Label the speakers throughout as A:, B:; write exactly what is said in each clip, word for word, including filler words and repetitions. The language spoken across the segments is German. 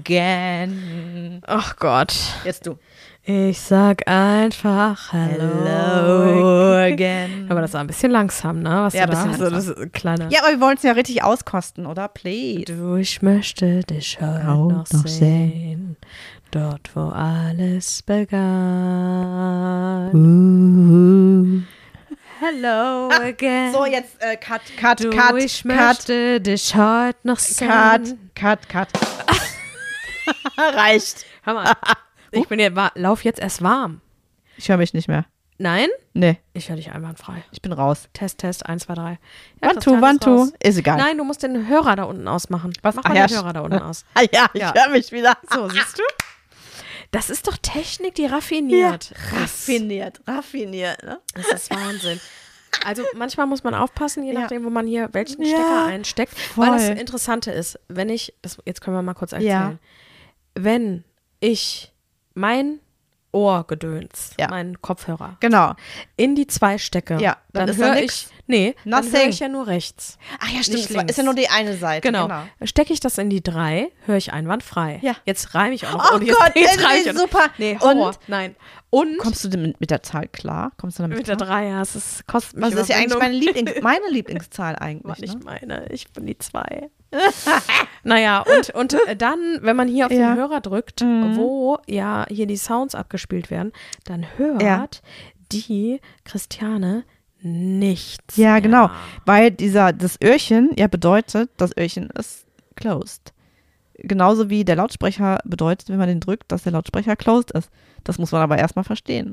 A: again.
B: Ach Gott.
A: Jetzt du.
B: Ich sag einfach Hello,
A: Hello again.
B: Aber das war ein bisschen langsam, ne? Was
A: Ja,
B: du da
A: ein bisschen
B: hast. Das ist ein kleiner.
A: Ja, aber wir wollen es ja richtig auskosten, oder? Please.
B: Du, ich möchte dich heute
A: Auch
B: noch,
A: noch
B: sehen. Dort, wo alles begann.
A: Uh.
B: Hello again.
A: So, jetzt äh, cut, cut,
B: Du,
A: cut,
B: ich
A: cut,
B: möchte dich heute noch sehen.
A: cut, cut, cut. Reicht.
B: Hör mal, ich bin ja, war, lauf jetzt erst warm.
A: Ich höre mich nicht mehr.
B: Nein?
A: Nee,
B: Ich höre dich einwandfrei.
A: ich bin raus.
B: Test, Test, eins, zwei, drei.
A: One, two,
B: Christian
A: one,
B: ist
A: two.
B: raus.
A: Ist egal.
B: Nein, du musst den Hörer da unten ausmachen.
A: Was?
B: Mach
A: Ach
B: mal
A: ja,
B: den Hörer da unten aus.
A: Ah ja, ich
B: Ja.
A: höre mich wieder.
B: So, siehst du? Das ist doch Technik, die raffiniert. Das-
A: Raffiniert, raffiniert, ne?
B: Das ist Wahnsinn. Also manchmal muss man aufpassen, je
A: Ja.
B: nachdem, wo man hier welchen
A: Ja,
B: Stecker einsteckt.
A: voll.
B: Weil das Interessante ist, wenn ich, das, jetzt können wir mal kurz erzählen,
A: Ja.
B: wenn ich mein Ohrgedöns,
A: Ja.
B: meinen Kopfhörer
A: Genau.
B: in die zwei stecke,
A: Ja, dann
B: dann,
A: ist da
B: höre
A: nix.
B: ich, nee, dann
A: Nothing.
B: höre ich ja nur rechts.
A: Ach ja,
B: Nicht
A: stimmt. Es war-
B: links.
A: ist ja nur die eine Seite.
B: Genau. Stecke ich das in die drei, höre ich einwandfrei.
A: Ja.
B: Jetzt reime ich auch noch.
A: Oh
B: und jetzt,
A: Gott,
B: jetzt
A: nee,
B: reime
A: nee,
B: ich auch noch.
A: super.
B: Nee, Horror.
A: Und?
B: Nein. Und
A: Kommst du denn mit, mit der Zahl klar? Kommst du damit
B: mit der
A: klar?
B: drei, ja, es ist, kostet mich
A: Was ist ja eigentlich
B: Überwindung.
A: meine, Lieblings, meine Lieblingszahl
B: War
A: eigentlich?
B: nicht
A: Ne?
B: meine, ich bin die zwei. Naja, und, und äh, dann, wenn man hier auf
A: Ja.
B: den Hörer drückt,
A: Mhm.
B: wo ja hier die Sounds abgespielt werden, dann hört
A: Ja.
B: die Christiane nichts.
A: Ja,
B: mehr.
A: genau. Weil dieser, das Öhrchen ja bedeutet, das Öhrchen ist closed. Genauso wie der Lautsprecher bedeutet, wenn man den drückt, dass der Lautsprecher closed ist. Das muss man aber erstmal verstehen.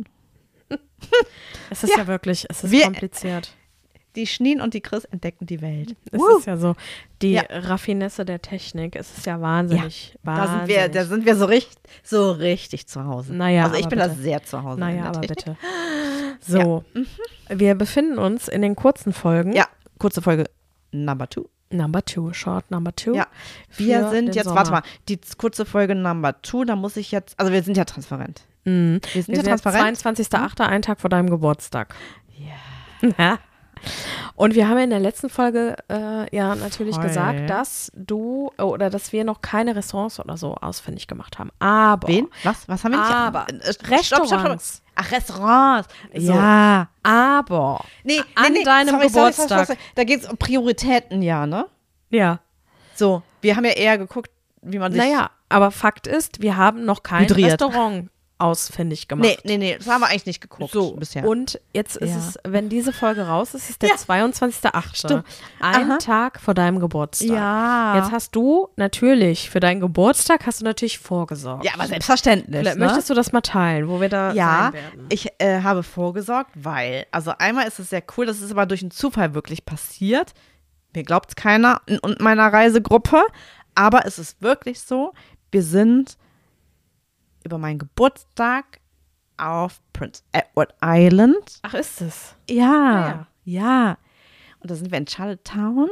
B: Es ist ja, wirklich, es ist
A: Wir-
B: kompliziert.
A: Die Schneen und die Chris entdecken die Welt.
B: Es
A: Woo.
B: ist ja so, die
A: Ja.
B: Raffinesse der Technik, es ist ja wahnsinnig,
A: Da
B: wahnsinnig.
A: sind wir, da sind wir so richtig, so richtig zu Hause.
B: Naja,
A: also ich
B: aber
A: bin da
B: bitte.
A: sehr zu Hause. in
B: Naja,
A: der
B: aber
A: Technik.
B: bitte. So, wir befinden uns in den kurzen Folgen.
A: Ja, kurze Folge Number Two.
B: Number two, short number two.
A: Ja, wir
B: für
A: sind
B: den
A: jetzt,
B: Sommer.
A: warte mal, die z- kurze Folge Number Two, da muss ich jetzt, also wir sind ja transparent.
B: Mhm.
A: Wir sind
B: Wir
A: ja
B: sind jetzt
A: transparent.
B: zweiundzwanzigster achter ein Tag vor deinem Geburtstag.
A: Ja.
B: Ja. Und wir haben in der letzten Folge äh, ja natürlich
A: Voll.
B: gesagt, dass du oder dass wir noch keine Restaurants oder so ausfindig gemacht haben. Aber
A: Wen? Was? Was haben wir nicht?
B: Aber
A: Äh, stopp, stopp, stopp.
B: Restaurants.
A: Ach, Restaurants.
B: So.
A: Ja.
B: Aber
A: Nee,
B: an
A: nee, nee.
B: deinem
A: sorry, sorry,
B: Geburtstag.
A: sorry, sorry. Da geht es um Prioritäten, ja, ne?
B: ja.
A: So, wir haben ja eher geguckt, wie man sich.
B: Naja, aber Fakt ist, wir haben noch kein
A: Hydriert.
B: Restaurant ausfindig gemacht.
A: Nee, nee, nee, das haben wir eigentlich nicht geguckt
B: So,
A: bisher.
B: und jetzt ist
A: Ja.
B: es, wenn diese Folge raus ist, ist der zweiundzwanzigster achte
A: Stimmt.
B: Ein
A: Aha.
B: Tag vor deinem Geburtstag.
A: Ja.
B: Jetzt hast du natürlich, für deinen Geburtstag hast du natürlich vorgesorgt.
A: ja, aber selbstverständlich.
B: Vielleicht
A: ne?
B: möchtest du das mal teilen, wo wir da
A: Ja,
B: sein werden?
A: ich äh, habe vorgesorgt, weil, also einmal ist es sehr cool, das ist aber durch einen Zufall wirklich passiert. Mir glaubt es keiner in, in meiner Reisegruppe, aber es ist wirklich so, wir sind über meinen Geburtstag auf Prince Edward Island.
B: Ach, ist es?
A: Ja, ja. Und da sind wir in Charlottetown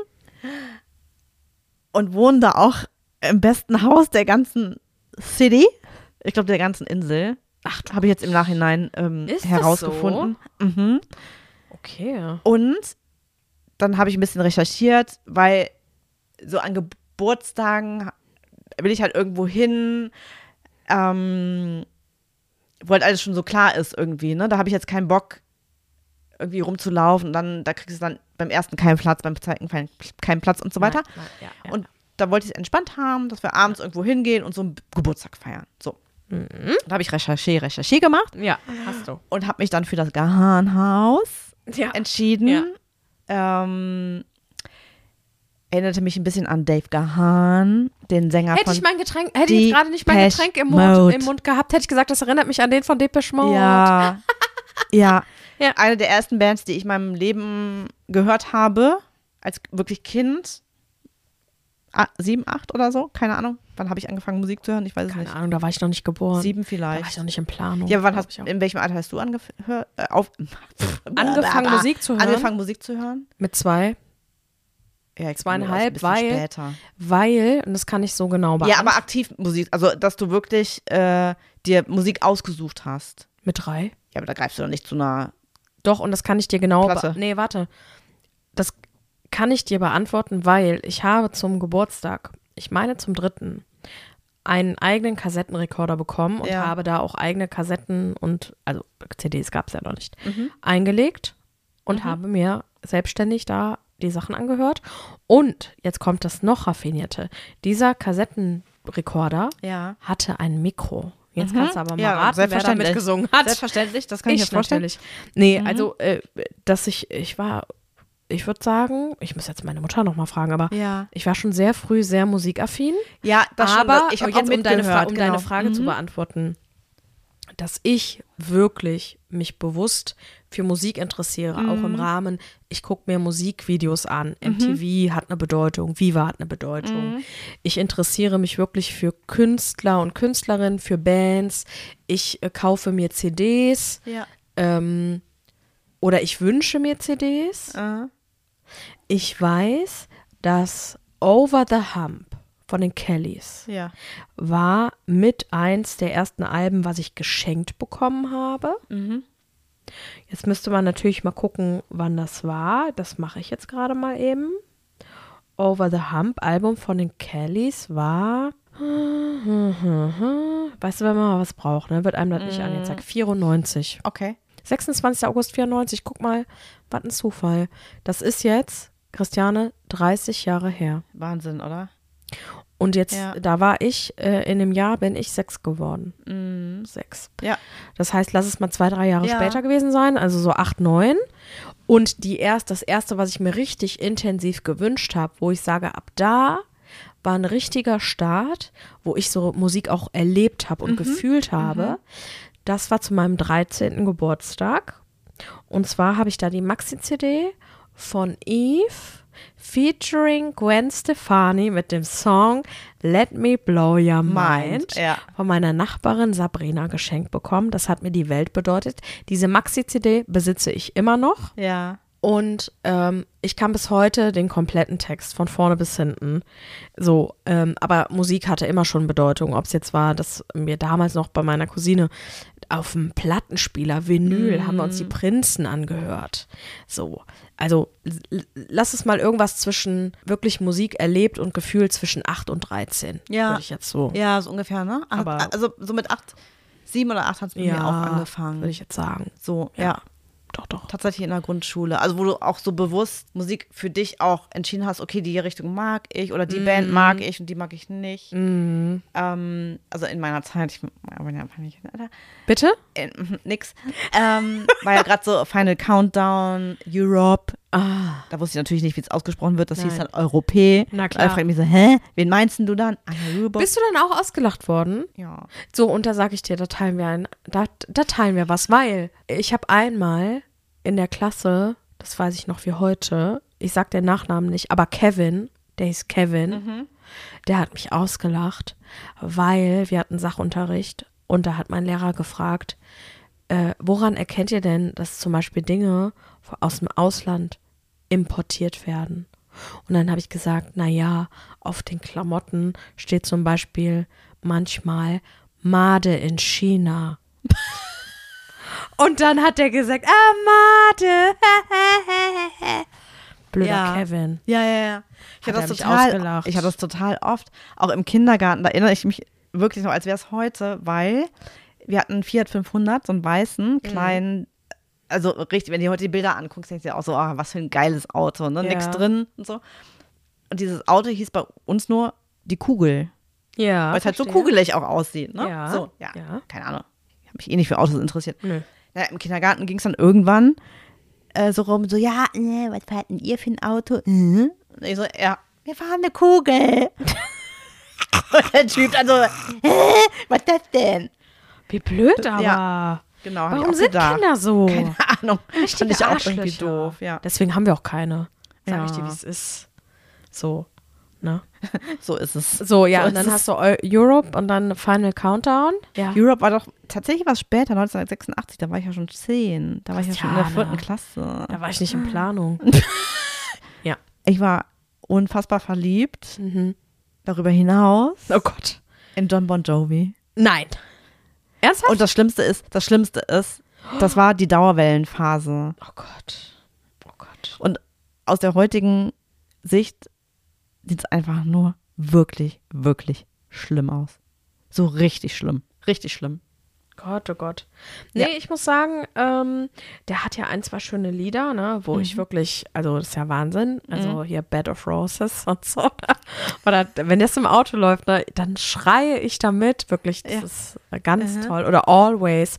A: und wohnen da auch im besten Haus der ganzen City. Ich glaube, der ganzen Insel.
B: Ach, du
A: Habe ich jetzt im Nachhinein ähm,
B: Ist das
A: herausgefunden. Mhm.
B: okay.
A: Und dann habe ich ein bisschen recherchiert, weil so an Geburtstagen will ich halt irgendwo hin, ähm, wo halt alles schon so klar ist irgendwie, ne? Da habe ich jetzt keinen Bock, irgendwie rumzulaufen und dann, da kriegst du dann beim ersten keinen Platz, beim zweiten keinen, keinen Platz und so weiter.
B: Nein, nein, ja, ja.
A: Und da wollte ich es entspannt haben, dass wir abends irgendwo hingehen und so einen Geburtstag feiern. So.
B: Mhm.
A: Da habe ich Recherche, Recherche gemacht
B: Ja, hast du.
A: und habe mich dann für das Gahan-Haus
B: Ja.
A: entschieden.
B: Ja.
A: Ähm, erinnerte mich ein bisschen an Dave Gahan, den Sänger
B: Hätte
A: von
B: ich mein Getränk, hätte ich gerade nicht mein
A: Depeche
B: Getränk im Mund,
A: Mode.
B: im Mund gehabt, hätte ich gesagt, das erinnert mich an den von Depeche Mode.
A: Ja, ja.
B: Ja.
A: Eine der ersten Bands, die ich in meinem Leben gehört habe, als wirklich Kind. Ah, sieben, acht oder so, keine Ahnung. Wann habe ich angefangen, Musik zu hören? Ich weiß es
B: Keine
A: nicht.
B: Ahnung, da war ich noch nicht geboren.
A: Sieben
B: Da war ich
A: vielleicht.
B: noch nicht in Planung.
A: Ja, aber wann
B: glaub
A: hast,
B: ich auch.
A: in welchem Alter hast du angef- äh, auf,
B: Angefangen, Musik zu hören?
A: Angefangen, Musik zu hören?
B: Mit zwei,
A: Ja, ich
B: Zweieinhalb,
A: ein bisschen
B: weil-
A: später.
B: weil, und das kann ich so genau
A: Ja,
B: beantworten.
A: aber aktiv Musik, also dass du wirklich äh, dir Musik ausgesucht hast.
B: Mit drei?
A: Ja, aber da greifst du doch nicht zu einer.
B: Doch, und das kann ich dir genau.
A: Platte.
B: Be- nee, warte. Das kann ich dir beantworten, weil ich habe zum Geburtstag, ich meine zum dritten, einen eigenen Kassettenrekorder bekommen und
A: Ja.
B: habe da auch eigene Kassetten und, also C Ds gab es ja noch nicht,
A: Mhm.
B: eingelegt und
A: Mhm.
B: habe mir selbstständig da die Sachen angehört. Und jetzt kommt das noch raffinierte. Dieser Kassettenrekorder
A: Ja.
B: hatte ein Mikro. Jetzt
A: Mhm.
B: kannst du aber mal
A: Ja,
B: raten, wer da
A: selbstverständlich.
B: mitgesungen hat.
A: Selbstverständlich, das kann ich,
B: Ich
A: mir vorstellen.
B: natürlich. Nee,
A: Mhm.
B: also, äh, dass ich, ich war, ich würde sagen, ich muss jetzt meine Mutter nochmal fragen, aber
A: Ja.
B: ich war schon sehr früh sehr musikaffin.
A: Ja, das schon,
B: aber
A: das- ich habe
B: jetzt,
A: auch
B: um, deine, Fra
A: mitgehört,
B: um
A: genau.
B: deine Frage zu
A: Mhm.
B: beantworten, dass ich wirklich mich bewusst für Musik interessiere,
A: Mhm.
B: auch im Rahmen, ich gucke mir Musikvideos an, M T V hat eine Bedeutung, Viva hat eine Bedeutung.
A: Mhm.
B: Ich interessiere mich wirklich für Künstler und Künstlerinnen, für Bands. Ich äh, kaufe mir C Ds
A: Ja.
B: ähm, oder ich wünsche mir C Ds.
A: Äh.
B: Ich weiß, dass Over the Hump von den Kellys
A: Ja.
B: war mit eins der ersten Alben, was ich geschenkt bekommen habe.
A: Mhm.
B: Jetzt müsste man natürlich mal gucken, wann das war. Das mache ich jetzt gerade mal eben. Over the Hump Album von den Kellys war, weißt du, wenn man mal was braucht, ne? Wird einem das nicht angezeigt. vierundneunzig.
A: Okay.
B: sechsundzwanzigster August vierundneunzig. Guck mal, was ein Zufall. Das ist jetzt, Christiane, dreißig Jahre her.
A: Wahnsinn, oder?
B: Und jetzt,
A: Ja.
B: da war ich, äh, in dem Jahr bin ich sechs geworden.
A: Mhm.
B: Sechs.
A: Ja.
B: Das heißt, lass es mal zwei, drei Jahre
A: Ja.
B: später gewesen sein, also so acht, neun. Und die erst, das erste, was ich mir richtig intensiv gewünscht habe, wo ich sage, ab da war ein richtiger Start, wo ich so Musik auch erlebt habe und
A: Mhm.
B: gefühlt habe. Das war zu meinem dreizehnten Geburtstag. Und zwar habe ich da die Maxi-C D von Eve featuring Gwen Stefani mit dem Song Let Me Blow Your Mind
A: Ja.
B: von meiner Nachbarin Sabrina geschenkt bekommen. Das hat mir die Welt bedeutet. Diese Maxi-C D besitze ich immer noch.
A: Ja.
B: Und ähm, ich kann bis heute den kompletten Text von vorne bis hinten. So, ähm, aber Musik hatte immer schon Bedeutung. Ob es jetzt war, dass mir damals noch bei meiner Cousine auf dem Plattenspieler Vinyl
A: Mhm.
B: haben wir uns die Prinzen angehört. So, also l- lass es mal irgendwas zwischen wirklich Musik erlebt und gefühlt zwischen acht und dreizehn.
A: Ja.
B: Würde ich jetzt so.
A: Ja, so ungefähr, ne? Ach,
B: Aber-
A: also so mit acht, sieben oder acht hat es bei mir auch angefangen.
B: würde ich jetzt sagen.
A: So,
B: Ja.
A: ja.
B: Doch, doch.
A: Tatsächlich in der Grundschule. Also wo du auch so bewusst Musik für dich auch entschieden hast, okay, die Richtung mag ich oder die Band mag ich und die mag ich nicht.
B: Mhm.
A: Ähm, also in meiner Zeit, ich bin ja einfach nicht, Alter.
B: Bitte?
A: Äh, nix. Ähm, war ja gerade so Final Countdown, Europe.
B: Ah.
A: Da wusste ich natürlich nicht, wie es ausgesprochen wird. Das hieß
B: Nein.
A: dann Europä.
B: Na
A: Alle
B: klar.
A: fragten mich so, hä, wen meinst denn du dann? Ah, ja, Europe.
B: Bist du dann auch ausgelacht worden?
A: Ja.
B: So, und da sage ich dir, da teilen wir ein, da, da teilen wir was, weil ich habe einmal in der Klasse, das weiß ich noch wie heute, ich sag den Nachnamen nicht, aber Kevin, der hieß Kevin,
A: Mhm.
B: der hat mich ausgelacht, weil wir hatten Sachunterricht und da hat mein Lehrer gefragt, äh, woran erkennt ihr denn, dass zum Beispiel Dinge aus dem Ausland importiert werden? Und dann habe ich gesagt, na ja, auf den Klamotten steht zum Beispiel manchmal Made in China. Und dann hat er gesagt, ah, Made. Blöder
A: Ja.
B: Kevin.
A: Ja, ja, ja. Ich
B: Hat
A: hatte
B: er
A: das
B: mich
A: total,
B: ausgelacht.
A: ich hatte das total oft, auch im Kindergarten, da erinnere ich mich wirklich noch, als wäre es heute, weil wir hatten einen Fiat fünfhundert, so einen weißen, kleinen, also richtig, wenn du dir heute die Bilder anguckst, denkst du dir auch so, ah, was für ein geiles Auto, ne,
B: Ja.
A: nix drin und so. Und dieses Auto hieß bei uns nur die Kugel,
B: Ja.
A: weil es halt so
B: verstehe.
A: kugelig auch aussieht, ne?
B: Ja.
A: So, ja,
B: Ja.
A: keine Ahnung. Ich habe mich eh nicht für Autos interessiert.
B: Nö.
A: Ja, im Kindergarten ging es dann irgendwann äh, so rum, so, ja, äh, was fahrt denn ihr für ein Auto? Mhm. Und ich so, ja, wir fahren eine Kugel. Und der Typ dann so, hä, was ist das denn?
B: Wie blöd aber.
A: Ja. Genau, hab ich
B: Warum
A: auch
B: sind
A: gedacht.
B: Kinder so?
A: Keine Ahnung.
B: Richtige
A: Fand ich auch irgendwie
B: Arschlöcher.
A: doof, ja.
B: Deswegen haben wir auch keine. Sag
A: Ja.
B: ich dir, wie es ist. So, ne?
A: So ist es.
B: So, ja,
A: So
B: und dann
A: ist
B: hast du Eu- Europe und dann Final Countdown. Ja.
A: Europe war doch tatsächlich was später, neunzehnhundertsechsundachtzig, da war ich ja schon zehn. Da war ich ja schon in der
B: Christiane.
A: vierten Klasse.
B: Da war ich nicht in Planung. ja.
A: Ich war unfassbar verliebt.
B: Mhm.
A: Darüber hinaus
B: Oh Gott.
A: in John Bon Jovi.
B: Nein. Ernsthaft?
A: Und das Schlimmste ist, das Schlimmste ist, das war die Dauerwellenphase.
B: oh Gott. Oh Gott.
A: Und aus der heutigen Sicht sieht es einfach nur wirklich, wirklich schlimm aus. So richtig schlimm. Richtig schlimm.
B: Gott, oh Gott. Nee,
A: Ja.
B: ich muss sagen, ähm, der hat ja ein, zwei schöne Lieder, ne, wo
A: Mhm.
B: ich wirklich, also das ist ja Wahnsinn, also hier Bed of Roses und so. Oder wenn das im Auto läuft, ne, dann schreie ich damit, wirklich, das
A: Ja.
B: ist ganz
A: Mhm.
B: toll. Oder Always.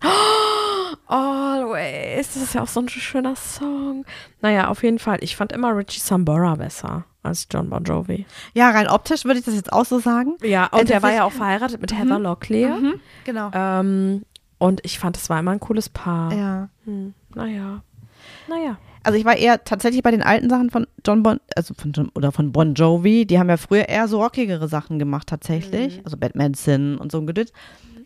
B: Always, das ist ja auch so ein schöner Song. Naja, auf jeden Fall, ich fand immer Richie Sambora besser als John Bon Jovi.
A: Ja, rein optisch würde ich das jetzt auch so sagen.
B: Ja,
A: Äh,
B: und der war
A: tatsächlich-
B: ja auch verheiratet mit Heather Locklear.
A: Mhm, genau.
B: Ähm, und ich fand, es war immer ein cooles Paar.
A: Ja.
B: Hm, naja. Naja.
A: Also ich war eher tatsächlich bei den alten Sachen von John Bon, also von John, oder von Bon Jovi, die haben ja früher eher so rockigere Sachen gemacht tatsächlich, also Bad Medicine und so ein Gedöns.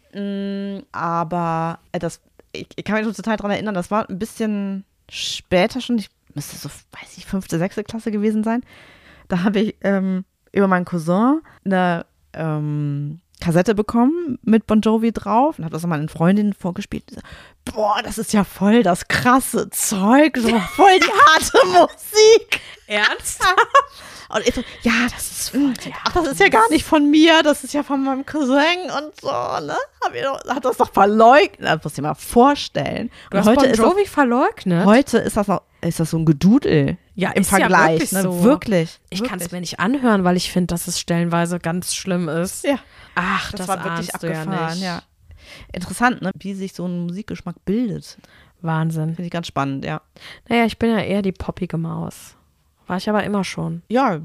A: Mm, aber äh, das, ich, ich kann mich noch total daran erinnern, das war ein bisschen später schon, ich müsste so, weiß ich, fünfte, sechste Klasse gewesen sein. Da habe ich ähm, über meinen Cousin eine ähm, Kassette bekommen mit Bon Jovi drauf und habe das an meine Freundin vorgespielt. Die so, boah, das ist ja voll das krasse Zeug, so voll die harte Musik.
B: Ernst?
A: Und ich so, ja, das ist voll die Ach, das ist ja gar nicht von mir, das ist ja von meinem Cousin und so, ne? Hab ich doch, hat das doch verleugnet. Das musst du dir mal vorstellen.
B: Du
A: Und
B: hast
A: heute
B: Bon
A: ist
B: Jovi verleugnet?
A: das, heute ist das noch, ist das so ein Gedudel.
B: Ja,
A: im
B: ist ja
A: Vergleich,
B: wirklich
A: ne?
B: so.
A: Wirklich.
B: Ich kann es
A: wirklich.
B: mir nicht anhören, weil ich finde, dass es stellenweise ganz schlimm ist.
A: Ja.
B: Ach,
A: Das,
B: das,
A: war wirklich
B: ahnst du ja
A: abgefahren,
B: nicht.
A: ja. Interessant, ne? Wie sich so ein Musikgeschmack bildet.
B: Wahnsinn.
A: Finde ich ganz spannend, ja.
B: Naja, ich bin ja eher die poppige Maus. War ich aber immer schon.
A: Ja,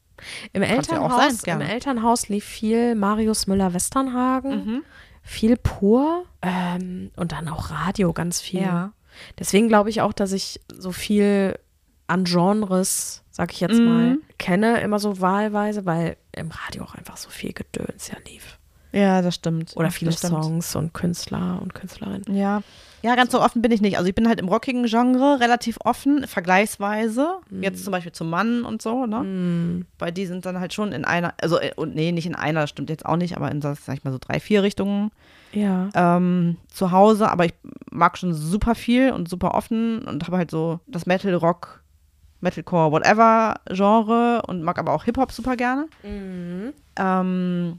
B: Im
A: Kann's ja auch
B: Elternhaus,
A: sein,
B: im
A: gerne.
B: Elternhaus lief viel Marius Müller-Westernhagen,
A: Mhm.
B: viel Pur ähm, und dann auch Radio ganz viel.
A: Ja.
B: Deswegen glaube ich auch, dass ich so viel an Genres, sag ich jetzt
A: Mhm.
B: mal, kenne, immer so wahlweise, weil im Radio auch einfach so viel Gedöns ja lief.
A: Ja, das stimmt.
B: Oder viele
A: das stimmt.
B: Songs und Künstler und Künstlerinnen.
A: Ja. Ja, ganz so offen bin ich nicht. Also ich bin halt im rockigen Genre relativ offen, vergleichsweise. Jetzt zum Beispiel zum Mann und so, ne?
B: Mm.
A: Weil die sind dann halt schon in einer, also äh, und nee, nicht in einer, das stimmt jetzt auch nicht, aber in, so, sag ich mal, so drei, vier Richtungen
B: Ja.
A: ähm, zu Hause. Aber ich mag schon super viel und super offen und habe halt so das Metal, Rock, Metalcore, whatever Genre und mag aber auch Hip-Hop super gerne.
B: Mhm.
A: Ähm,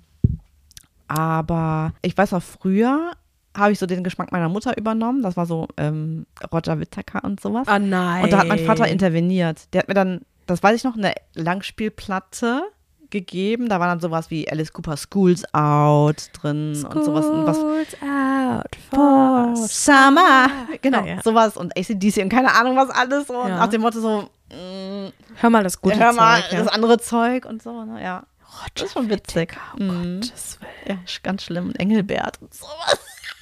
A: aber ich weiß noch, früher habe ich so den Geschmack meiner Mutter übernommen. Das war so ähm, Roger Whittaker und sowas.
B: Ah nein.
A: Und da hat mein Vater interveniert. Der hat mir dann, das weiß ich noch, eine Langspielplatte gegeben. Da war dann sowas wie Alice Cooper Schools Out drin und sowas. Und was
B: Schools out for
A: Summer. Genau,
B: Ah, ja.
A: sowas. Und A C D C und keine Ahnung was alles. So. Und
B: Ja.
A: nach dem Motto so, mh,
B: Hör mal das gute
A: hör mal,
B: Zeug. Ja.
A: das andere Zeug und so. Ne? Ja,
B: Roger
A: das ist schon witzig.
B: Whittaker, oh
A: Mhm.
B: Gottes Willen.
A: Ja, ist ganz schlimm. Und Engelbert und sowas.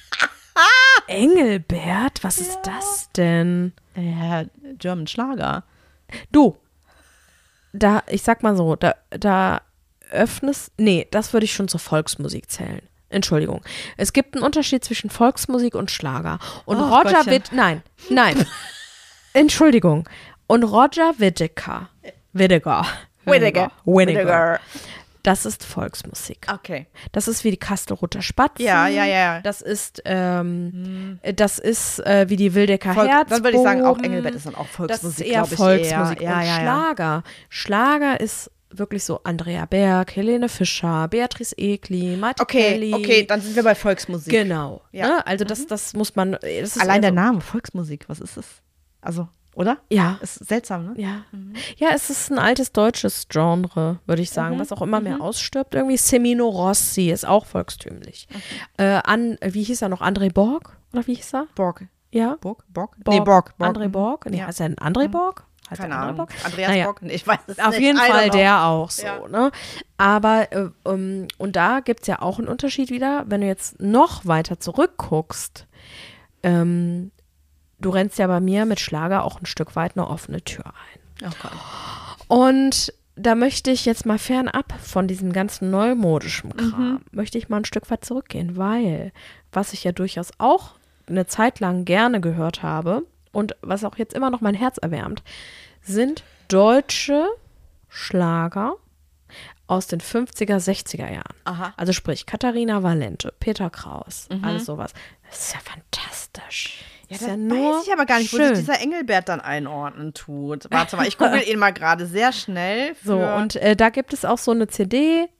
B: Engelbert, was ist das denn?
A: Ja, German Schlager.
B: Du, da, ich sag mal so, da, da öffnest, nee, das würde ich schon zur Volksmusik zählen. Entschuldigung. Es gibt einen Unterschied zwischen Volksmusik und Schlager. Und
A: Oh,
B: Roger
A: Gottchen.
B: Witt, nein, nein. Entschuldigung. Und Roger Whittaker, Whittaker,
A: Whittaker.
B: Whittaker, das ist Volksmusik.
A: Okay.
B: Das ist wie die Kastelruther Spatzen.
A: Ja, ja, ja.
B: Das ist, ähm, das ist äh, wie die Wildecker
A: Volk,
B: Herzbogen.
A: dann würde ich sagen, auch Engelbert ist dann auch
B: Das ist
A: Volksmusik,
B: eher
A: glaube ich.
B: Volksmusik.
A: eher. Ja,
B: und
A: ja, ja.
B: Schlager. Schlager ist wirklich so Andrea Berg, Helene Fischer, Beatrice Egli, Martin
A: Okay,
B: Kelly.
A: okay, dann sind wir bei Volksmusik.
B: Genau.
A: Ja.
B: Ne? Also das, das muss man. Das ist
A: Allein der
B: eher so-
A: Name, Volksmusik, was ist das? Also, oder?
B: Ja.
A: Ist seltsam, ne?
B: Ja. Ja, es ist ein altes deutsches Genre, würde ich sagen, was auch immer mehr ausstirbt. Irgendwie Semino Rossi ist auch volkstümlich. Äh, an, wie hieß er noch? André Borg? Oder wie hieß er?
A: Borg.
B: Ja.
A: Borg? Borg?
B: Borg.
A: Nee, Borg. Borg.
B: André Borg? Nee,
A: Ja.
B: heißt er ein André Borg? Heißt
A: Keine
B: er André
A: Ahnung.
B: Borg?
A: Andreas
B: Naja.
A: Borg? Nee, ich weiß es
B: Auf
A: nicht.
B: jeden
A: I don't
B: Fall
A: know.
B: der auch so,
A: Ja.
B: ne? Aber, äh, um, und da gibt es ja auch einen Unterschied wieder, wenn du jetzt noch weiter zurückguckst, ähm, du rennst ja bei mir mit Schlager auch ein Stück weit eine offene Tür ein.
A: Oh Gott.
B: Und da möchte ich jetzt mal fernab von diesem ganzen neumodischen Kram, möchte ich mal ein Stück weit zurückgehen, weil was ich ja durchaus auch eine Zeit lang gerne gehört habe und was auch jetzt immer noch mein Herz erwärmt, sind deutsche Schlager aus den fünfziger, sechziger Jahren.
A: Aha.
B: Also sprich Katharina Valente, Peter Kraus, alles sowas. Das ist ja fantastisch.
A: Ja,
B: ist
A: das
B: ja nur
A: weiß ich aber gar nicht, wo
B: schön.
A: sich dieser Engelbert dann einordnen tut. Warte mal, ich google ihn mal gerade sehr schnell. Für
B: So, und äh, da gibt es auch so eine C D,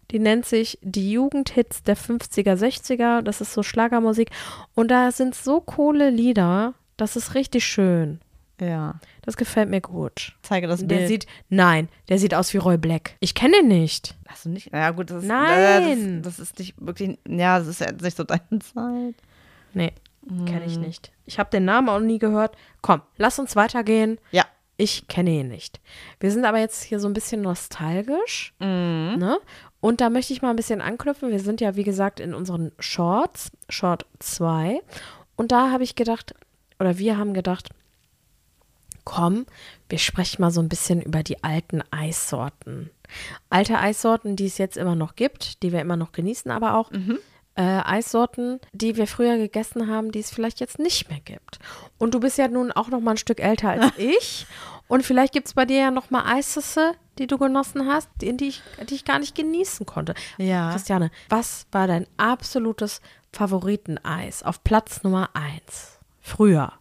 B: Die nennt sich Die Jugendhits der fünfziger, sechziger. Das ist so Schlagermusik. Und da sind so coole Lieder. Das ist richtig schön.
A: Ja.
B: Das gefällt mir gut.
A: Zeige das
B: Der
A: Bild.
B: sieht, nein, der sieht aus wie Roy Black. Ich kenne ihn nicht.
A: Hast du nicht? Ja, gut, das ist,
B: Nein.
A: Das, das ist nicht wirklich, ja, das ist ja nicht so deine Zeit.
B: Nee, kenne ich nicht. Ich habe den Namen auch nie gehört. Komm, lass uns weitergehen.
A: Ja.
B: Ich kenne ihn nicht. Wir sind aber jetzt hier so ein bisschen nostalgisch.
A: Mhm.
B: Ne? Und da möchte ich mal ein bisschen anknüpfen. Wir sind ja, wie gesagt, in unseren Shorts, Short zwei. Und da habe ich gedacht, oder wir haben gedacht, komm, wir sprechen mal so ein bisschen über die alten Eissorten. Alte Eissorten, die es jetzt immer noch gibt, die wir immer noch genießen, aber auch
A: Mhm.
B: äh, Eissorten, die wir früher gegessen haben, die es vielleicht jetzt nicht mehr gibt. Und du bist ja nun auch noch mal ein Stück älter als ich. Und vielleicht gibt es bei dir ja noch mal Eisesse, die du genossen hast, die, die, ich, die ich gar nicht genießen konnte.
A: Ja.
B: Christiane, was war dein absolutes Favoriteneis auf Platz Nummer eins? Früher.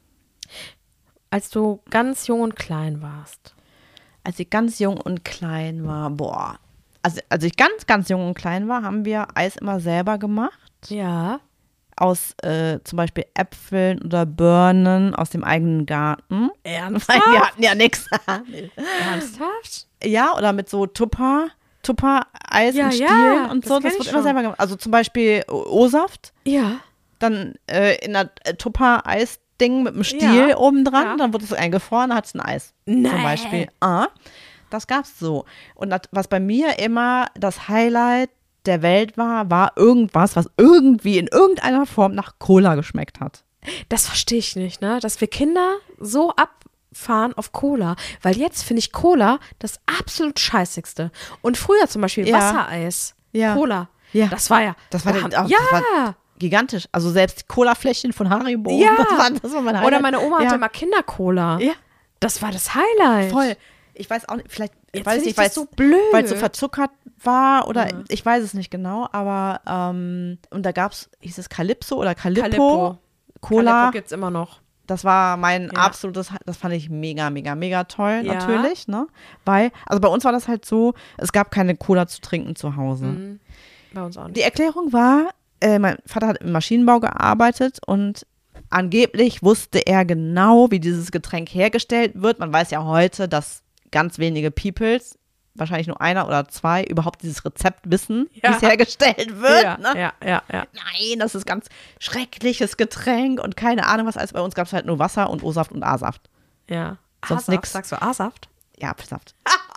B: Als du ganz jung und klein warst.
A: Als ich ganz jung und klein war, boah. Also, als ich ganz, ganz jung und klein war, haben wir Eis immer selber gemacht.
B: Ja.
A: Aus äh, zum Beispiel Äpfeln oder Birnen aus dem eigenen Garten.
B: Ernsthaft?
A: Weil wir hatten ja nichts.
B: Ernsthaft?
A: Ja, oder mit so Tupper, Tupper-Eis
B: Ja,
A: in Stielen
B: ja,
A: und
B: das
A: so.
B: kenn
A: Das
B: ich
A: wird immer
B: schon.
A: selber gemacht. Also zum Beispiel O-Saft,
B: Ja.
A: dann äh, in einer äh, Tupper-Eis-Ding mit einem Stiel
B: Ja,
A: obendran.
B: ja.
A: Dann wird es eingefroren, dann hat es ein Eis.
B: Nee.
A: Zum Beispiel. Ah, das gab's so. Und das, was bei mir immer das Highlight der Welt war, war irgendwas, was irgendwie in irgendeiner Form nach Cola geschmeckt hat.
B: Das verstehe ich nicht, ne? Dass wir Kinder so abfahren auf Cola. Weil jetzt finde ich Cola das absolut Scheißigste. Und früher zum Beispiel
A: Ja.
B: Wassereis,
A: Ja.
B: Cola.
A: Ja.
B: Das war ja.
A: Das war,
B: da
A: der,
B: haben,
A: auch,
B: ja.
A: das war gigantisch. Also selbst Cola-Fläschchen von Haribo.
B: Ja.
A: Das war, das war mein Highlight.
B: Oder meine Oma hatte
A: ja.
B: immer Kindercola.
A: Ja.
B: Das war das Highlight.
A: Voll. Ich weiß auch nicht, vielleicht,
B: Jetzt
A: weiß
B: find
A: ich
B: ich das
A: weiß,
B: so blöd.
A: weil es so verzuckert war oder
B: Ja.
A: ich weiß es nicht genau, aber ähm, und da gab es, hieß es Calypso oder Calippo,
B: Calippo.
A: Cola,
B: Calippo gibt's immer noch.
A: das war mein
B: Ja.
A: absolutes, das fand ich mega, mega, mega toll,
B: Ja.
A: natürlich, ne, weil, also bei uns war das halt so, es gab keine Cola zu trinken zu Hause.
B: Mhm. Bei uns auch nicht.
A: Die Erklärung war, äh, mein Vater hat im Maschinenbau gearbeitet und angeblich wusste er genau, wie dieses Getränk hergestellt wird. Man weiß ja heute, dass ganz wenige Peoples, wahrscheinlich nur einer oder zwei, überhaupt dieses Rezept wissen,
B: Ja.
A: wie es hergestellt wird.
B: ja,
A: ne?
B: ja, ja, ja.
A: Nein, das ist ganz schreckliches Getränk und keine Ahnung was alles. Bei uns gab es halt nur Wasser und O-Saft und A-Saft.
B: ja.
A: Sonst
B: A-Saft,
A: nix.
B: Sagst du A-Saft?
A: Ja, Apfelsaft.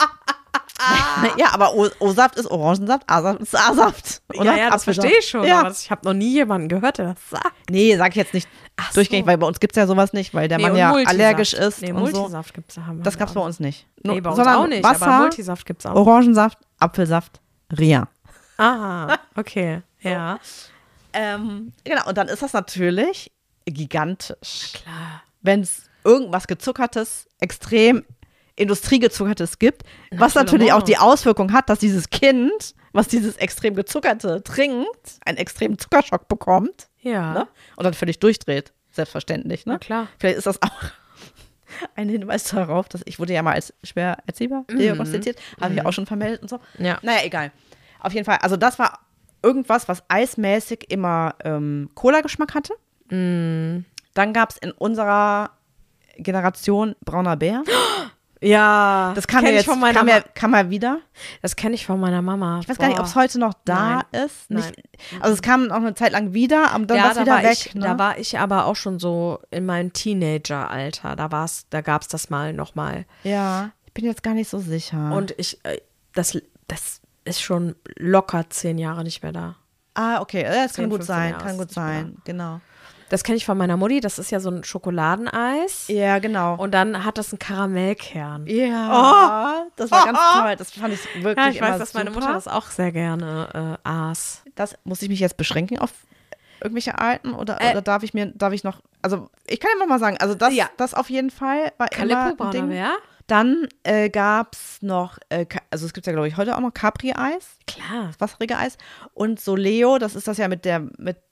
A: Ja, aber O- O-Saft ist Orangensaft, A-Saft ist A-Saft. Oder?
B: Ja, ja, das
A: Apfelsaft.
B: verstehe ich schon.
A: Ja.
B: Aber das, ich habe noch nie jemanden gehört, der das sagt.
A: Nee, sag ich jetzt nicht
B: Ach
A: durchgängig,
B: so.
A: weil bei uns gibt es ja sowas nicht, weil der
B: Nee,
A: Mann
B: und
A: ja
B: Multisaft.
A: allergisch ist
B: Nee,
A: und so.
B: Multisaft gibt's da. Haben wir
A: Das gab es bei
B: auch.
A: uns nicht.
B: Nee, bei uns
A: sondern
B: auch nicht,
A: Wasser,
B: aber Multisaft gibt's auch.
A: Orangensaft, Apfelsaft, Ria.
B: Aha, okay, ja.
A: Ähm, genau, und dann ist das natürlich gigantisch.
B: Klar.
A: Wenn es irgendwas Gezuckertes, extrem Industriegezuckertes gibt, was natürlich auch die Auswirkung hat, dass dieses Kind, was dieses extrem gezuckerte trinkt, einen extremen Zuckerschock bekommt,
B: Ja,
A: ne? Und dann völlig durchdreht. Selbstverständlich, ne?
B: na klar.
A: Vielleicht ist das auch ein Hinweis darauf, dass ich wurde ja mal als schwer erziehbar diagnostiziert, habe ich ja auch schon vermeldet und so.
B: Ja.
A: Naja, egal. Auf jeden Fall, also das war irgendwas, was eismäßig immer ähm, Cola-Geschmack hatte.
B: Mm.
A: Dann gab es in unserer Generation Brauner Bär.
B: Ja,
A: Das kam
B: kenn
A: ja
B: ich
A: jetzt
B: von meiner
A: kam ja,
B: Ma-
A: kam ja wieder.
B: Das kenne ich von meiner Mama.
A: Ich weiß gar nicht, ob es heute noch da ist. Nicht, also es kam auch eine Zeit lang wieder, aber dann
B: ja,
A: war es
B: da
A: wieder
B: war,
A: weg.
B: ich,
A: ne?
B: da war ich aber auch schon so in meinem Teenager-Alter. Da war's, da gab es das mal nochmal.
A: ja, ich bin jetzt gar nicht so sicher.
B: Und ich, äh, das, das ist schon locker zehn Jahre nicht mehr da.
A: ah, okay, ja, das kann
B: zehn,
A: gut
B: fünfzehn
A: sein,
B: Jahre
A: kann
B: ist
A: gut
B: nicht mehr
A: sein, genau.
B: Das kenne ich von meiner Mutti. Das ist ja so ein Schokoladeneis.
A: Ja, genau.
B: Und dann hat das einen Karamellkern.
A: ja, das war ganz toll. Das fand ich wirklich
B: Ja, ich
A: immer
B: weiß, dass meine
A: super.
B: Mutter das auch sehr gerne äh, aß.
A: Das muss ich mich jetzt beschränken auf irgendwelche Alten oder,
B: Äh,
A: oder darf ich mir, darf ich noch, also ich kann ja noch mal sagen, also das,
B: Ja.
A: das auf jeden Fall war immer
B: Calippo
A: ein
B: Brauner
A: Ding.
B: Bär?
A: Dann äh, gab es noch, äh, Ka- also es gibt ja glaube ich heute auch noch Capri-Eis,
B: Klar.
A: wasserige Eis und Soleo, das ist das ja mit der, mit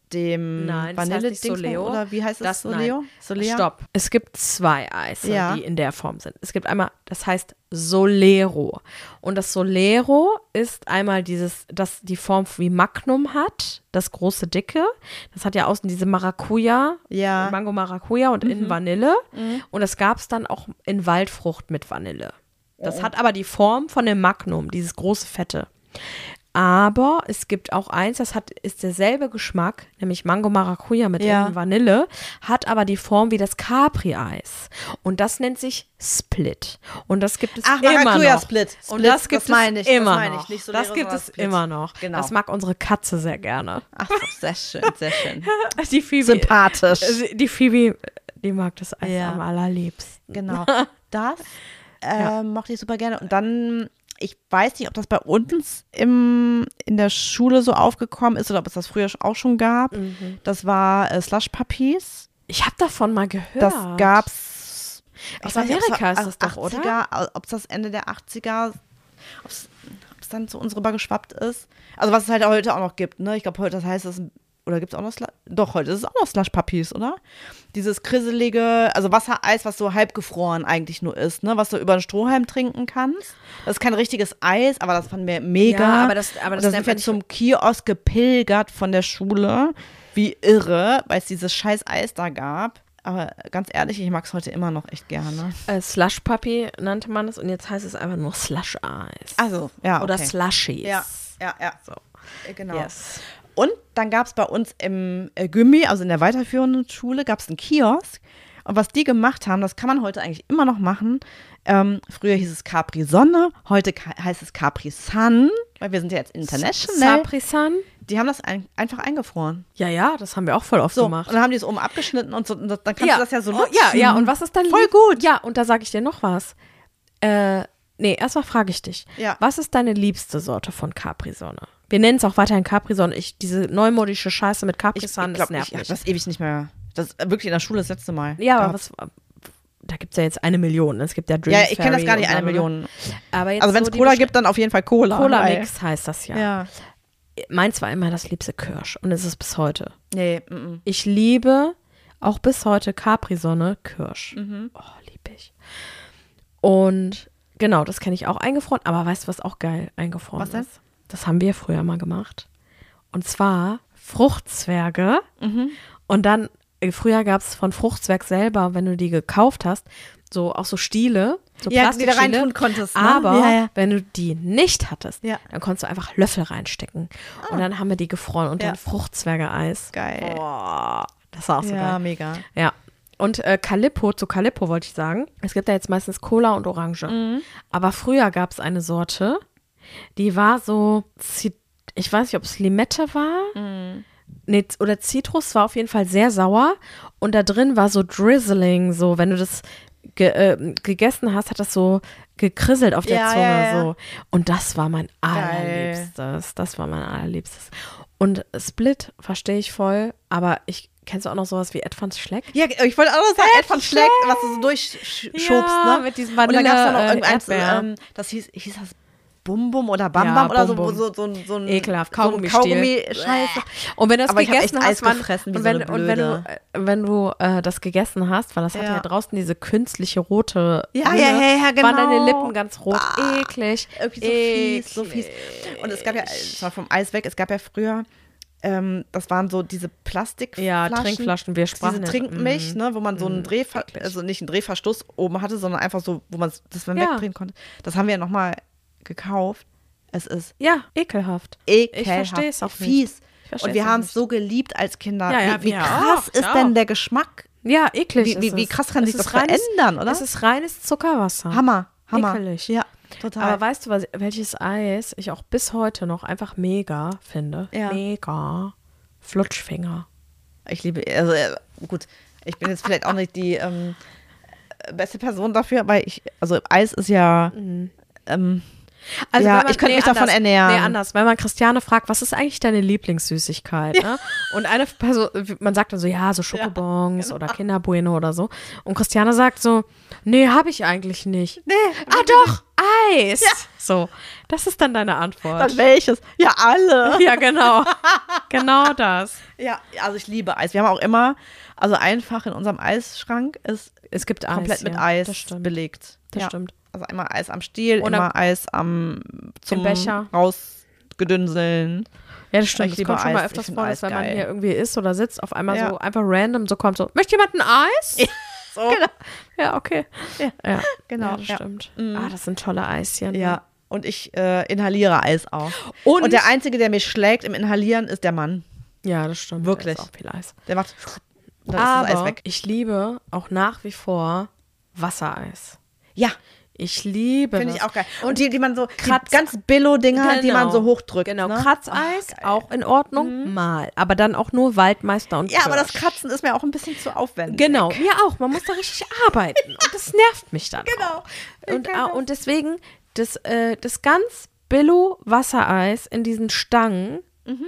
A: dem
B: Nein, das heißt nicht
A: Vanille-Ding
B: Soleo.
A: oder wie heißt
B: Das,
A: das? Soleo?
B: nein.
A: Solea?
B: Stopp. Es gibt zwei Eise,
A: Ja.
B: die in der Form sind. Es gibt einmal, das heißt Solero. Und das Solero ist einmal dieses, das die Form wie Magnum hat, das große Dicke. Das hat ja außen diese Maracuja,
A: Ja.
B: Mango Maracuja und innen Vanille. Und das gab es dann auch in Waldfrucht mit Vanille. Das hat aber die Form von dem Magnum, dieses große Fette. Aber es gibt auch eins, das hat, ist derselbe Geschmack, nämlich Mango Maracuja mit
A: Ja.
B: innen Vanille, hat aber die Form wie das Capri-Eis. Und das nennt sich Split. Und das gibt es
A: Ach,
B: immer
A: Maracuja
B: noch.
A: Split.
B: Und
A: Split,
B: das gibt
A: das meine
B: es
A: ich, das
B: immer
A: meine ich.
B: noch.
A: Nicht Solero,
B: das gibt
A: sondern
B: es
A: Split.
B: immer noch.
A: Genau.
B: Das mag unsere Katze sehr gerne.
A: Ach, sehr schön, sehr schön.
B: Die Phoebe,
A: Sympathisch.
B: die Phoebe, die mag das Eis
A: Ja.
B: am allerliebsten.
A: Genau. Das äh,
B: Ja.
A: mochte ich super gerne. Und dann, ich weiß nicht, ob das bei uns im, in der Schule so aufgekommen ist oder ob es das früher auch schon gab.
B: Mhm.
A: Das war äh, Slush Puppies.
B: Ich habe davon mal gehört.
A: Das gab's.
B: Aus
A: ich weiß nicht, ob's
B: Amerika
A: war
B: ist das doch, oder?
A: achtziger, ob es das Ende der achtziger, ob es dann zu uns rüber geschwappt ist. Also was es halt heute auch noch gibt, ne? Ich glaube, heute das heißt es, oder gibt es auch noch, Sla doch, heute ist es auch noch Slush Puppies, oder? Dieses krisselige, also Wassereis, was so halbgefroren eigentlich nur ist, ne? Was du über einen Strohhalm trinken kannst. Das ist kein richtiges Eis, aber das fanden wir mega.
B: Ja, aber das- aber das
A: da
B: nennt
A: sind wir
B: man nicht-
A: zum Kiosk gepilgert von der Schule. Wie irre, weil es dieses scheiß Eis da gab. Aber ganz ehrlich, ich mag es heute immer noch echt gerne.
B: Äh, Slush Puppy nannte man es und jetzt heißt es einfach nur Slush Eis.
A: Also, ja,
B: Oder
A: okay.
B: Slushies.
A: Ja, ja, ja.
B: So.
A: Äh, Genau.
B: Yes.
A: Und dann gab es bei uns im äh, Gymmi, also in der weiterführenden Schule, gab es einen Kiosk. Und was die gemacht haben, das kann man heute eigentlich immer noch machen. Ähm, früher hieß es Capri Sonne, heute ka- heißt es Capri Sun, weil wir sind ja jetzt international.
B: Capri-Sun?
A: Die haben das ein, einfach eingefroren.
B: Ja, ja, das haben wir auch voll oft
A: So,
B: gemacht.
A: und dann haben die es oben abgeschnitten und so, und das, dann kannst du das ja so
B: Oh,
A: nutzen.
B: ja, ja, und was ist dann
A: Voll
B: lieb-
A: gut.
B: Ja, und da sage ich dir noch was. Äh, nee, erstmal frage ich dich.
A: Ja.
B: Was ist deine liebste Sorte von Capri-Sonne? Wir nennen es auch weiterhin Capri-Sonne. Ich, diese neumodische Scheiße mit
A: Ich,
B: Capri-Sun,
A: ich
B: das
A: glaube,
B: nervt
A: ich habe
B: mich.
A: das ewig nicht mehr. Das ist wirklich in der Schule das letzte Mal.
B: Ja, aber
A: gehabt.
B: was, da gibt es ja jetzt eine Million. Es gibt ja Dream
A: Ja, ich kenne das
B: Fairy
A: gar nicht,
B: und
A: eine
B: bla, bla, bla.
A: Million.
B: Aber jetzt
A: Also wenn es
B: so die
A: Cola
B: Besch-
A: gibt, dann auf jeden Fall Cola. weil-
B: Cola-Mix heißt das ja.
A: Ja.
B: Meins war immer das liebste Kirsch und es ist bis heute.
A: Nee, mm, mm.
B: Ich liebe auch bis heute Capri-Sonne Kirsch.
A: Mhm.
B: Oh, liebe ich. Und genau, das kenne ich auch eingefroren. Aber weißt du, was auch geil eingefroren
A: Was denn?
B: ist? Das haben wir früher mal gemacht. Und zwar Fruchtzwerge.
A: Mhm.
B: Und dann, äh, früher gab es von Fruchtzwerg selber, wenn du die gekauft hast, so auch so Stiele, so
A: Ja, die du
B: Plastikstiele.
A: reintun konntest, ne?
B: Aber
A: Ja, ja.
B: wenn du die nicht hattest,
A: Ja.
B: dann konntest du einfach Löffel reinstecken. Und dann haben wir die gefroren und
A: Ja.
B: dann Fruchtzwerge-Eis.
A: Geil.
B: Boah, das war auch so
A: Ja,
B: geil.
A: mega.
B: Ja. Und äh, Calippo, zu Calippo wollte ich sagen, es gibt ja jetzt meistens Cola und Orange.
A: Mhm.
B: Aber früher gab es eine Sorte, die war so, Zit- ich weiß nicht, ob es Limette war.
A: Mhm.
B: Nee, z- oder Zitrus, war auf jeden Fall sehr sauer. Und da drin war so Drizzling, so, wenn du das ge äh, gegessen hast, hat das so gekrisselt auf der
A: Ja,
B: Zunge.
A: ja, ja.
B: So. Und das war mein
A: Geil.
B: allerliebstes. Das war mein allerliebstes. Und Split verstehe ich voll, aber ich kennst du auch noch sowas wie Ed van Schleck?
A: Ja, ich wollte auch noch sagen, Ed von Schleck, was du so durchschubst,
B: Ja,
A: ne?
B: mit diesem
A: Und dann gab es da noch
B: Vanille, äh,
A: irgendeins,
B: Erdbeer.
A: ähm, das hieß, hieß das Bum Bum oder Bam
B: Ja,
A: Bam oder so,
B: Bum
A: wo
B: Bum.
A: so, so, ein- so ein
B: Ekelhaft,
A: so ein
B: Kaugummi-Stil.
A: Kaugummi-Scheiße.
B: Und wenn du das
A: Aber ich hab
B: gegessen
A: echt
B: hast,
A: Eis
B: wann-
A: gefressen wie
B: und
A: so
B: wenn,
A: eine
B: und wenn du,
A: Blöde.
B: äh, wenn du äh, das gegessen hast, weil das hatte
A: Ja.
B: ja draußen diese künstliche rote
A: Ja,
B: Hülle,
A: ja, ja, ja, genau.
B: waren deine Lippen ganz rot.
A: Ah,
B: Eklig.
A: Irgendwie so fies, so fies. Und es gab ja, es war vom Eis weg, es gab ja früher, ähm, das waren so diese Plastikflaschen.
B: Ja, Trinkflaschen, wir sprachen
A: Diese
B: jetzt-
A: Trinkmilch,
B: mm.
A: ne, wo man so einen
B: Mm,
A: Drehver
B: eklig.
A: also nicht einen Drehverschluss oben hatte, sondern einfach so, wo man das man
B: Ja.
A: wegdrehen konnte. Das haben wir ja nochmal gekauft. Es ist
B: Ja, ekelhaft.
A: ekelhaft,
B: versteh's auch nicht.
A: fies.
B: Ich versteh's
A: Und wir
B: auch
A: haben es
B: nicht.
A: so geliebt als Kinder.
B: Ja, ja,
A: wie wie
B: wir
A: krass
B: auch,
A: ist
B: ja.
A: denn der Geschmack?
B: Ja, eklig
A: Wie,
B: ist
A: wie, wie
B: es.
A: krass kann
B: Es
A: sich
B: ist
A: das
B: reines-
A: verändern, oder?
B: Es ist reines Zuckerwasser.
A: Hammer, Hammer.
B: Ekelig.
A: Ja, total.
B: Aber weißt du, was, welches Eis ich auch bis heute noch einfach mega finde?
A: Ja.
B: Mega. Flutschfinger.
A: Ich liebe, also äh, gut, ich bin jetzt vielleicht auch nicht die ähm, beste Person dafür, weil ich, also Eis ist ja, ähm,
B: Also
A: Ja,
B: wenn man,
A: ich könnte mich davon
B: anders,
A: ernähren.
B: Nee, anders. Wenn man Christiane fragt, was ist eigentlich deine Lieblingssüßigkeit? Ne? Und eine Person, man sagt dann so, ja, so Schokobons
A: genau.
B: oder Kinder Bueno oder so. Und Christiane sagt so, nee, habe ich eigentlich nicht.
A: nee,
B: Ah doch, Eis. Ja. So, das ist dann deine Antwort.
A: Dann welches? Ja, alle.
B: Ja, genau. Genau das.
A: Ja, also ich liebe Eis. Wir haben auch immer, also einfach in unserem Eisschrank ist
B: es gibt
A: komplett
B: Eis,
A: mit
B: ja,
A: Eis
B: das stimmt.
A: belegt.
B: Das
A: ja.
B: stimmt.
A: Also immer Eis am Stiel,
B: Oder
A: immer Eis am zum
B: Becher.
A: rausgedünseln.
B: Ja, das stimmt.
A: Ich
B: Das
A: liebe
B: kommt schon mal
A: Eis.
B: öfters
A: Ich find
B: vor,
A: Eis
B: dass wenn man
A: geil.
B: hier irgendwie isst oder sitzt, auf einmal
A: Ja.
B: so einfach random so kommt so, möchte jemand ein Eis?
A: Ja, so. Genau.
B: Ja, okay.
A: Ja,
B: ja.
A: genau.
B: Ja, das
A: Ja.
B: stimmt.
A: Mhm.
B: Ah, das sind tolle Eischen.
A: Ja, und ich äh, inhaliere Eis auch.
B: Und,
A: Und der Einzige, der mich schlägt im Inhalieren, ist der Mann.
B: ja, das stimmt.
A: Wirklich.
B: Da ist auch viel Eis.
A: Der macht, dann ist das Eis
B: Aber
A: weg.
B: ich liebe auch nach wie vor Wassereis.
A: Ja,
B: Ich liebe
A: finde ich
B: das.
A: auch geil. Und die, die man so,
B: Kratz-
A: die ganz Billo-Dinger, die
B: Genau.
A: man so hochdrückt.
B: Genau,
A: ne?
B: Kratzeis,
A: Ach, geil.
B: auch in Ordnung, mal. Aber dann auch nur Waldmeister und
A: Ja, aber das
B: Kirsch.
A: Kratzen ist mir auch ein bisschen zu aufwendig.
B: Genau, mir auch. Man muss da richtig arbeiten. Und das nervt mich dann
A: Genau.
B: auch.
A: Ich
B: Und,
A: kenn
B: äh,
A: das.
B: und deswegen das, äh, das ganz Billo Wassereis in diesen Stangen.
A: Mhm.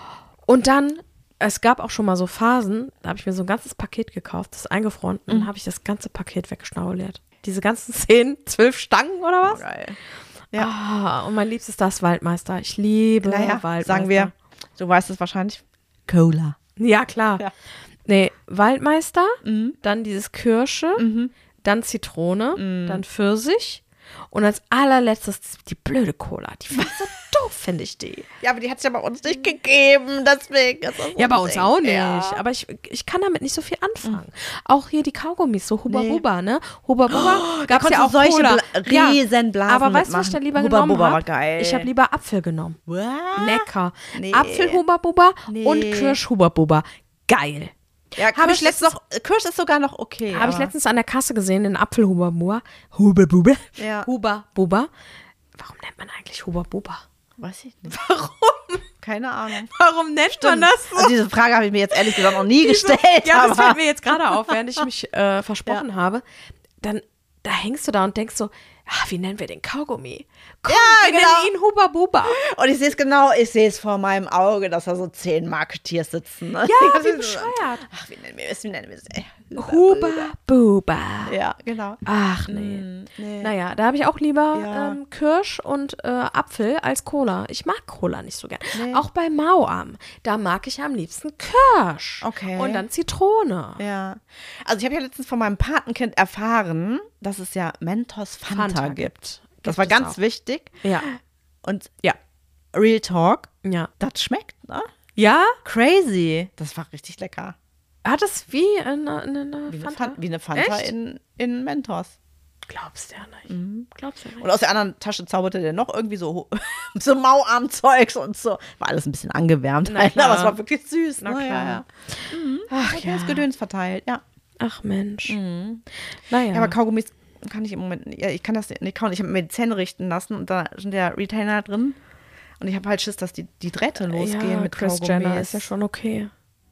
B: Und dann, es gab auch schon mal so Phasen, da habe ich mir so ein ganzes Paket gekauft, das ist eingefroren. Und
A: Mhm.
B: dann habe ich das ganze Paket weggeschnauliert. Diese ganzen zehn, zwölf Stangen oder was?
A: Geil.
B: Ja. Ah, und mein Liebstes das Waldmeister. Ich liebe
A: Naja,
B: Waldmeister.
A: sagen wir, du weißt es wahrscheinlich, Cola.
B: Ja, klar.
A: Ja.
B: Nee, Waldmeister,
A: Mhm.
B: dann dieses Kirsche,
A: Mhm.
B: dann Zitrone,
A: Mhm.
B: dann Pfirsich und als allerletztes die blöde Cola. Die finde ich so doof, finde ich die.
A: Ja, aber die hat es ja bei uns nicht gegeben, deswegen ist das so
B: Ja, bei
A: ein
B: uns
A: Ding.
B: auch nicht.
A: Ja.
B: Aber ich, ich kann damit nicht so viel anfangen. Auch hier die Kaugummis, so Huba
A: Nee.
B: Buba, ne? Huba Buba
A: Da
B: gab es ja
A: konntest
B: auch
A: du solche
B: Cola.
A: Bla riesen Blasen
B: Aber weißt du, was ich da
A: mitmachen.
B: lieber
A: Huba
B: genommen
A: Buba war
B: habe?
A: geil.
B: Ich habe lieber Apfel genommen.
A: What?
B: Lecker.
A: Nee.
B: Apfel Huba Buba
A: Nee.
B: und Kirsch Huba Buba. Geil.
A: Ja,
B: Hab
A: Kirsch,
B: ich letztens-
A: ist noch, Kirsch ist sogar noch okay.
B: Habe ich
A: aber-
B: letztens an der Kasse gesehen, den Apfel Huba Buba. Huba Buba.
A: Ja.
B: Huba Buba. Warum nennt man eigentlich Huba Buba?
A: Weiß ich nicht.
B: Warum?
A: Keine Ahnung.
B: Warum nennt man das so?
A: Also diese Frage habe ich mir jetzt ehrlich gesagt noch nie gestellt.
B: Ja, das
A: aber
B: fällt mir jetzt gerade auf, während ich mich äh, versprochen habe. Dann da hängst du da und denkst so, ah, wie nennen wir den Kaugummi? Komm,
A: Ja,
B: wir
A: genau.
B: nennen ihn Huba Buba.
A: Und ich sehe es genau, ich sehe es vor meinem Auge, dass da so zehn Marketeers sitzen. Ne?
B: Ja,
A: Die
B: wie
A: ganze Zeit so,
B: bescheuert.
A: Ach, wie nennen wir es? Wie nennen wir es? Ey,
B: Huba Buba.
A: Ja, genau.
B: Ach nee.
A: Mm, nee.
B: Naja, da habe ich auch lieber
A: Ja.
B: ähm, Kirsch und äh, Apfel als Cola. Ich mag Cola nicht so gern.
A: Nee.
B: Auch bei Mauam, da mag ich am liebsten Kirsch.
A: Okay.
B: Und dann Zitrone.
A: Ja. Also ich habe ja letztens von meinem Patenkind erfahren, dass es ja Mentos Fanta,
B: Fanta
A: gibt.
B: gibt.
A: Das
B: Gibt
A: war
B: es
A: ganz
B: auch.
A: wichtig.
B: Ja.
A: Und
B: Ja.
A: Real Talk,
B: Ja.
A: das schmeckt, ne?
B: Ja?
A: Crazy. Das war richtig lecker.
B: Hat es wie eine, eine, eine
A: Wie eine,
B: Fanta?
A: Fan wie eine Fanta
B: Echt?
A: in, in Mentos.
B: Glaubst du ja nicht. Glaubst du ja nicht.
A: Und aus der anderen Tasche zauberte der noch irgendwie so, so Mauarm-Zeugs und so. War alles ein bisschen angewärmt,
B: Na
A: halt,
B: klar.
A: aber es war wirklich süß.
B: Na
A: ne?
B: klar.
A: Ja, ja.
B: Ach
A: Ja, das Gedöns verteilt, ja.
B: Ach Mensch.
A: Mhm.
B: Naja.
A: Ja, aber Kaugummis kann ich im Moment nicht. Ja, ich kann das nicht kauen. Ich habe mir die Zähne richten lassen und da sind der Retainer drin. Und ich habe halt Schiss, dass die, die Drähte losgehen
B: ja,
A: mit
B: Chris
A: Kaugummis.
B: Jenner ist ja schon okay.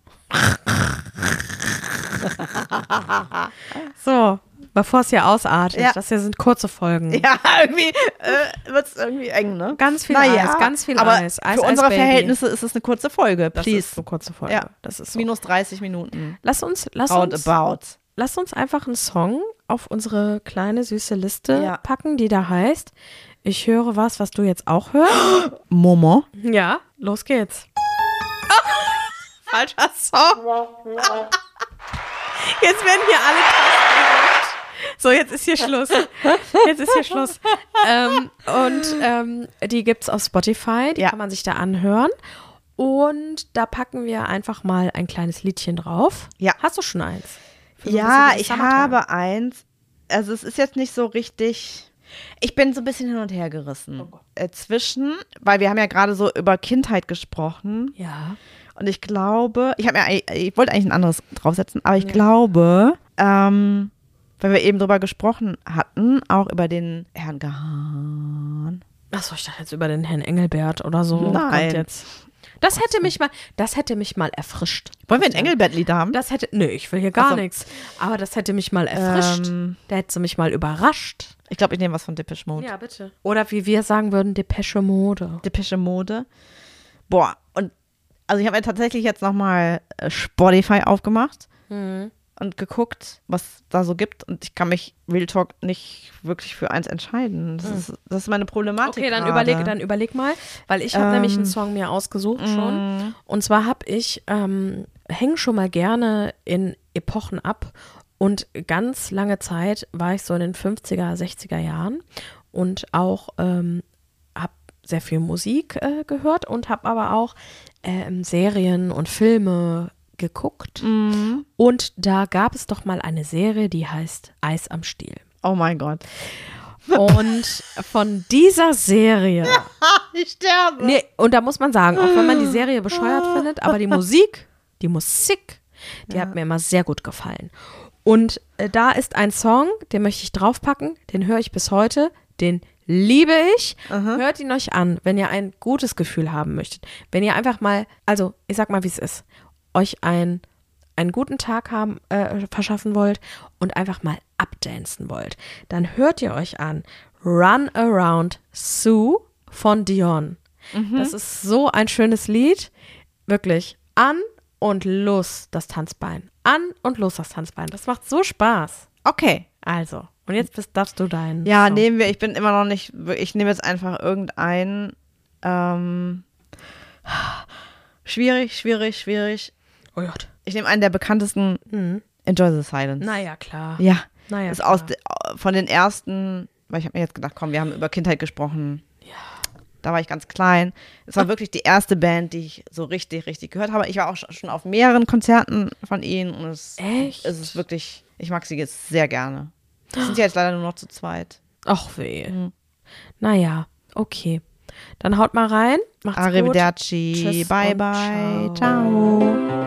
B: So, bevor es hier ausartet,
A: Ja.
B: das hier sind kurze Folgen.
A: Ja, irgendwie äh, wird es irgendwie eng, ne?
B: Ganz viel
A: Naja,
B: Eis, ganz viel
A: aber
B: Eis. Eis,
A: für
B: Eis,
A: unsere
B: Baby.
A: Verhältnisse ist es eine kurze Folge,
B: Das
A: please.
B: ist eine kurze Folge.
A: Ja.
B: Das ist so.
A: Minus dreißig Minuten.
B: Lass uns, lass uns,
A: Roundabout.
B: lass uns einfach einen Song auf unsere kleine süße Liste
A: Ja.
B: packen, die da heißt, ich höre was, was du jetzt auch hörst.
A: Momo.
B: Ja, los geht's. Falscher Song. Jetzt werden hier alle Tasten gedrückt. So, jetzt ist hier Schluss. Jetzt ist hier Schluss. ähm, und ähm, die gibt's auf Spotify, die
A: Ja.
B: kann man sich da anhören. Und da packen wir einfach mal ein kleines Liedchen drauf.
A: Ja.
B: Hast du schon eins? Für so ein
A: Ja,
B: bisschen
A: ich
B: die Summertime.
A: habe eins. Also es ist jetzt nicht so richtig. Ich bin so ein bisschen hin und her gerissen. äh, zwischen, weil wir haben ja gerade so über Kindheit gesprochen.
B: Ja.
A: Und ich glaube, ich habe mir, eigentlich- ich wollte eigentlich ein anderes draufsetzen, aber ich glaube, ähm, weil wir eben drüber gesprochen hatten, auch über den Herrn Gahn.
B: Achso, ich dachte jetzt über den Herrn Engelbert oder so.
A: Nein.
B: Kommt jetzt. Das hätte mich mal, das hätte mich mal erfrischt.
A: Wollen wir ein Engelbert-Lied haben?
B: Das hätte, nö, ich will hier gar
A: Ach so.
B: nichts. Aber das hätte mich mal erfrischt.
A: Ähm.
B: Da hätte sie mich mal überrascht.
A: Ich glaube, ich nehme was von Depeche Mode.
B: Ja, bitte. Oder wie wir sagen würden, Depeche Mode.
A: Depeche Mode. Boah, und also ich habe mir tatsächlich jetzt nochmal Spotify aufgemacht.
B: Mhm.
A: und geguckt, was da so gibt und ich kann mich Real Talk nicht wirklich für eins entscheiden. Das, mhm. ist, das ist meine Problematik.
B: Okay, dann
A: gerade.
B: überleg, dann überleg mal, weil ich habe ähm, nämlich einen Song mir ausgesucht schon mm. und zwar habe ich, ähm, hänge schon mal gerne in Epochen ab und ganz lange Zeit war ich so in den fünfziger, sechziger Jahren und auch ähm, habe sehr viel Musik äh, gehört und habe aber auch ähm, Serien und Filme geguckt
A: mm.
B: und da gab es doch mal eine Serie, die heißt Eis am Stiel.
A: Oh mein Gott.
B: Und von dieser Serie
A: ich sterbe.
B: Nee, und da muss man sagen, auch wenn man die Serie bescheuert findet, aber die Musik, die Musik, die ja. hat mir immer sehr gut gefallen. Und äh, da ist ein Song, den möchte ich draufpacken, den höre ich bis heute, den liebe ich.
A: Aha.
B: Hört ihn euch an, wenn ihr ein gutes Gefühl haben möchtet. Wenn ihr einfach mal, also ich sag mal, wie es ist, euch ein, einen guten Tag haben, äh, verschaffen wollt und einfach mal abdancen wollt, dann hört ihr euch an Run Around Sue von Dion.
A: Mhm.
B: Das ist so ein schönes Lied. Wirklich an und los das Tanzbein. An und los das Tanzbein. Das macht so Spaß.
A: Okay.
B: Also, und jetzt bist, darfst du deinen.
A: Ja,
B: Song.
A: nehmen wir, ich bin immer noch nicht, ich nehme jetzt einfach irgendeinen. Ähm, schwierig, schwierig, schwierig.
B: Oh Gott.
A: Ich nehme einen der bekanntesten,
B: Mhm.
A: Enjoy the Silence.
B: Naja, klar.
A: Ja,
B: naja,
A: ist
B: klar.
A: aus de, von den ersten, weil ich habe mir jetzt gedacht, komm, wir haben über Kindheit gesprochen.
B: Ja.
A: Da war ich ganz klein. Es war wirklich die erste Band, die ich so richtig, richtig gehört habe. Ich war auch schon auf mehreren Konzerten von ihnen und es,
B: Echt?
A: es ist wirklich, ich mag sie jetzt sehr gerne. Die sind ja jetzt leider nur noch zu zweit.
B: Ach weh.
A: Mhm.
B: Naja, okay. Dann haut mal rein. Macht's
A: Arrivederci.
B: gut. Tschüss
A: Bye,
B: und
A: bye.
B: ciao.
A: Ciao.